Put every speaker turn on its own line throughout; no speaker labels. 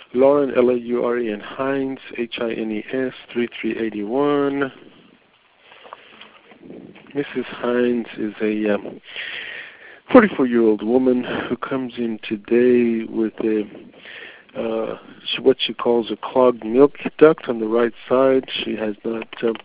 Lauren, L-A-U-R-E-N, Hines, H-I-N-E-S, 3381. Mrs. Hines is a 44-year-old woman who comes in today with what she calls a clogged milk duct on the right side. She has not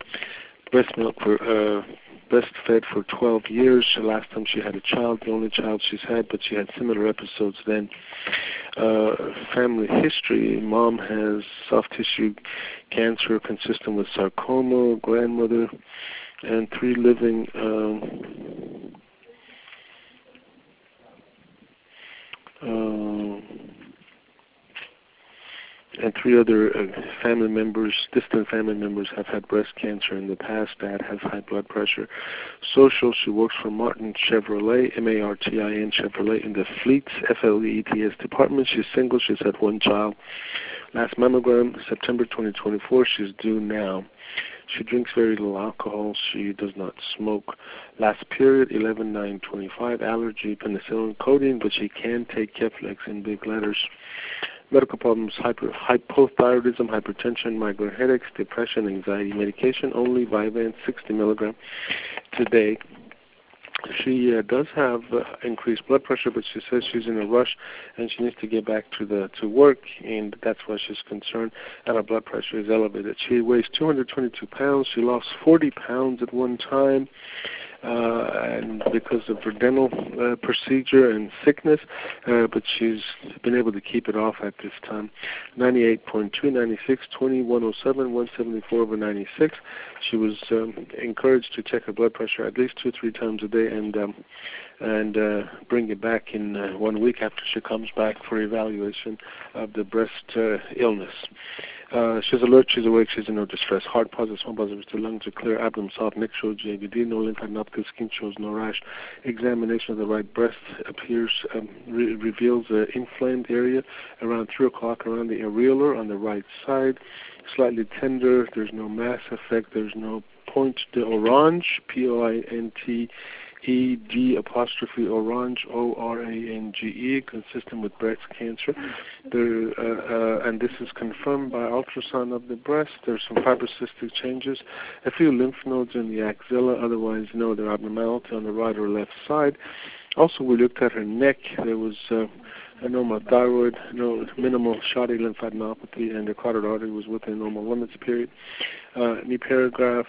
breastfed for 12 years. The last time she had a child, the only child she's had, but she had similar episodes then. Family history: mom has soft tissue cancer consistent with sarcoma, grandmother, and 3 living and 3 other family members, distant family members, have had breast cancer in the past. Dad has high blood pressure. Social: she works for Martin Chevrolet, M-A-R-T-I-N Chevrolet, in the Fleets, F-L-E-E-T-S department. She's single. She's had 1 child. Last mammogram, September 2024. She's due now. She drinks very little alcohol. She does not smoke. Last period, 11/9/25. Allergy, penicillin, codeine, but she can take Keflex in big letters. Medical problems: hypothyroidism, hypertension, migraine headaches, depression, anxiety. Medication only, Vyvanse 60 milligram today. She does have increased blood pressure, but she says she's in a rush and she needs to get back to work, and that's why she's concerned, and her blood pressure is elevated. She weighs 222 pounds. She lost 40 pounds at one time, and because of her dental procedure and sickness, but she's been able to keep it off at this time. 98.2, 96, 20, 107, 174/96. She was encouraged to check her blood pressure at least 2-3 times a day and bring it back in 1 week after she comes back for evaluation of the breast illness. She's alert, she's awake, she's in no distress. Heart positive, small positive, the lungs are clear, abdomen soft, neck shows JVD, no lymphadenopathy, skin shows no rash. Examination of the right breast appears, reveals an inflamed area around 3 o'clock around the areolar on the right side. Slightly tender, there's no mass effect, there's no point d'orange, P-O-I-N-T-E-D apostrophe orange, O-R-A-N-G-E, consistent with breast cancer. And this is confirmed by ultrasound of the breast. There's some fibrocystic changes, a few lymph nodes in the axilla, otherwise no other abnormality on the right or left side. Also, we looked at her neck. There was a normal thyroid, no minimal shoddy lymphadenopathy, and the carotid artery was within normal limits, period. New paragraph.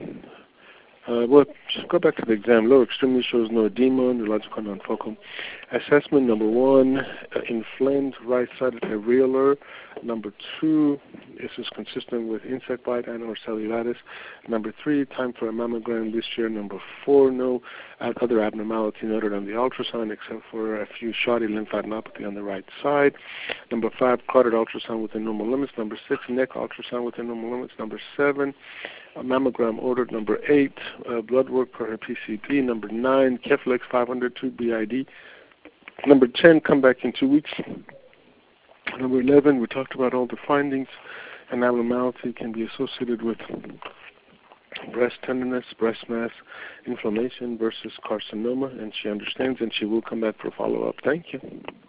Well, just go back to the exam. Lower extremity shows no edema, neurological non-focal. Assessment: number 1, inflamed right sided areolar. Number 2, this is consistent with insect bite and or cellulitis. Number 3, time for a mammogram this year. Number 4, no other abnormality noted on the ultrasound except for a few shoddy lymphadenopathy on the right side. Number 5, carotid ultrasound within normal limits. Number 6, neck ultrasound within normal limits. Number 7, a mammogram ordered. Number 8, blood work per her PCP. Number 9, Keflex 502 BID. Number 10, come back in 2 weeks. Number 11, we talked about all the findings. An abnormality can be associated with breast tenderness, breast mass, inflammation versus carcinoma, and she understands, and she will come back for follow-up. Thank you.